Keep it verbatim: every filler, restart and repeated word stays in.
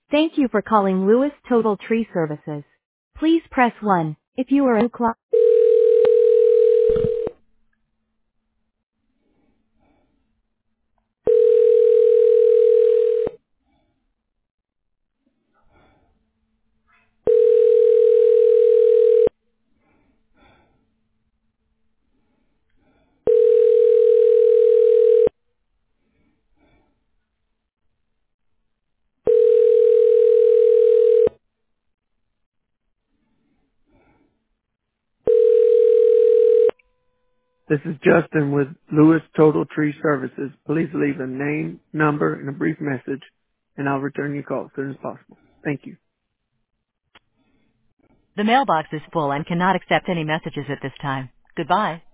Thank you for calling Lewis Total Tree Services. Please press one if you are a client. This is Justin with Lewis Total Tree Services. Please leave a name, number, and a brief message, and I'll return your call as soon as possible. Thank you. The mailbox is full and cannot accept any messages at this time. Goodbye.